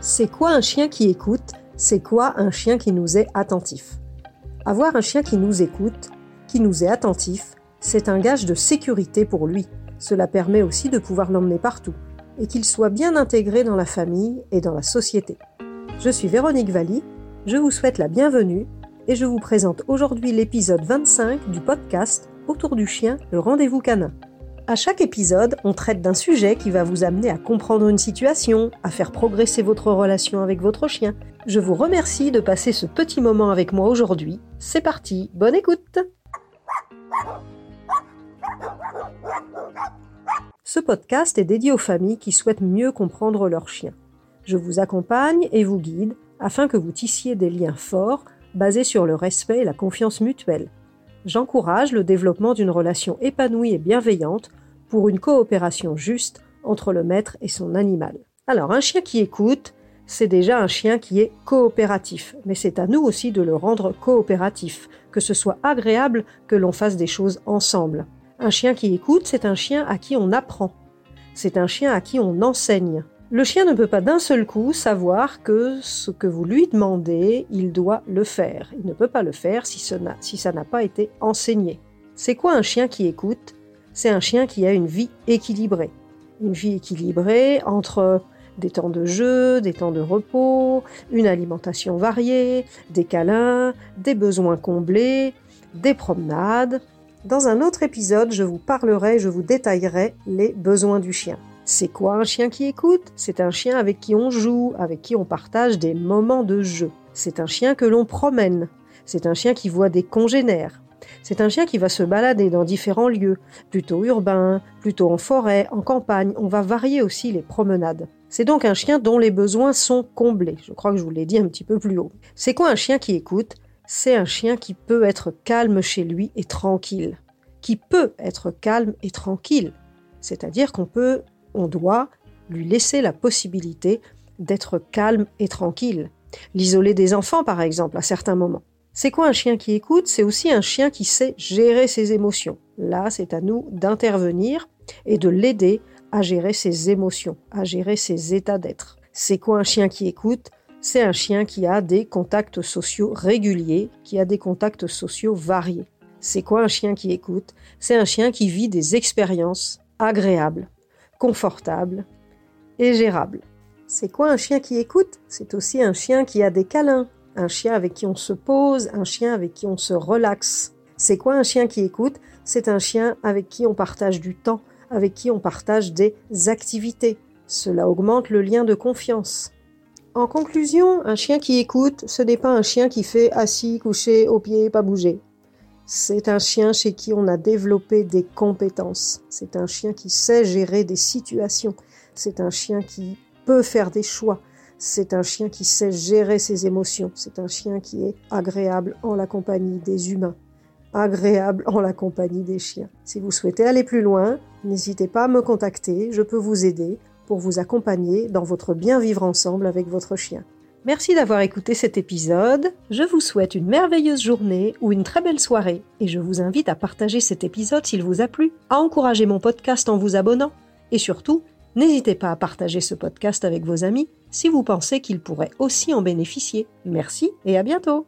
C'est quoi un chien qui écoute? C'est quoi un chien qui nous est attentif? Avoir un chien qui nous écoute, qui nous est attentif, c'est un gage de sécurité pour lui. Cela permet aussi de pouvoir l'emmener partout et qu'il soit bien intégré dans la famille et dans la société. Je suis Véronique Valli, je vous souhaite la bienvenue et je vous présente aujourd'hui l'épisode 25 du podcast Autour du chien, le rendez-vous canin. À chaque épisode, on traite d'un sujet qui va vous amener à comprendre une situation, à faire progresser votre relation avec votre chien. Je vous remercie de passer ce petit moment avec moi aujourd'hui. C'est parti, bonne écoute! Ce podcast est dédié aux familles qui souhaitent mieux comprendre leur chien. Je vous accompagne et vous guide afin que vous tissiez des liens forts basés sur le respect et la confiance mutuelle. J'encourage le développement d'une relation épanouie et bienveillante pour une coopération juste entre le maître et son animal. Alors, un chien qui écoute, c'est déjà un chien qui est coopératif, mais c'est à nous aussi de le rendre coopératif, que ce soit agréable que l'on fasse des choses ensemble. Un chien qui écoute, c'est un chien à qui on apprend. C'est un chien à qui on enseigne. Le chien ne peut pas d'un seul coup savoir que ce que vous lui demandez, il doit le faire. Il ne peut pas le faire si ça n'a pas été enseigné. C'est quoi un chien qui écoute? C'est un chien qui a une vie équilibrée. Une vie équilibrée entre des temps de jeu, des temps de repos, une alimentation variée, des câlins, des besoins comblés, des promenades. Dans un autre épisode, je vous détaillerai les besoins du chien. C'est quoi un chien qui écoute? C'est un chien avec qui on joue, avec qui on partage des moments de jeu. C'est un chien que l'on promène. C'est un chien qui voit des congénères. C'est un chien qui va se balader dans différents lieux, plutôt urbains, plutôt en forêt, en campagne. On va varier aussi les promenades. C'est donc un chien dont les besoins sont comblés. Je crois que je vous l'ai dit un petit peu plus haut. C'est quoi un chien qui écoute? C'est un chien qui peut être calme chez lui et tranquille. Qui peut être calme et tranquille. C'est-à-dire on doit lui laisser la possibilité d'être calme et tranquille. L'isoler des enfants, par exemple, à certains moments. C'est quoi un chien qui écoute? C'est aussi un chien qui sait gérer ses émotions. Là, c'est à nous d'intervenir et de l'aider à gérer ses émotions, à gérer ses états d'être. C'est quoi un chien qui écoute? C'est un chien qui a des contacts sociaux réguliers, qui a des contacts sociaux variés. C'est quoi un chien qui écoute? C'est un chien qui vit des expériences agréables, confortables et gérables. C'est quoi un chien qui écoute? C'est aussi un chien qui a des câlins, un chien avec qui on se pose, un chien avec qui on se relaxe. C'est quoi un chien qui écoute? C'est un chien avec qui on partage du temps, avec qui on partage des activités. Cela augmente le lien de confiance. En conclusion, un chien qui écoute, ce n'est pas un chien qui fait assis, couché, aux pieds, pas bouger. C'est un chien chez qui on a développé des compétences. C'est un chien qui sait gérer des situations. C'est un chien qui peut faire des choix. C'est un chien qui sait gérer ses émotions. C'est un chien qui est agréable en la compagnie des humains. Agréable en la compagnie des chiens. Si vous souhaitez aller plus loin, n'hésitez pas à me contacter. Je peux vous aider pour vous accompagner dans votre bien vivre ensemble avec votre chien. Merci d'avoir écouté cet épisode. Je vous souhaite une merveilleuse journée ou une très belle soirée et je vous invite à partager cet épisode s'il vous a plu, à encourager mon podcast en vous abonnant et surtout, n'hésitez pas à partager ce podcast avec vos amis si vous pensez qu'ils pourraient aussi en bénéficier. Merci et à bientôt.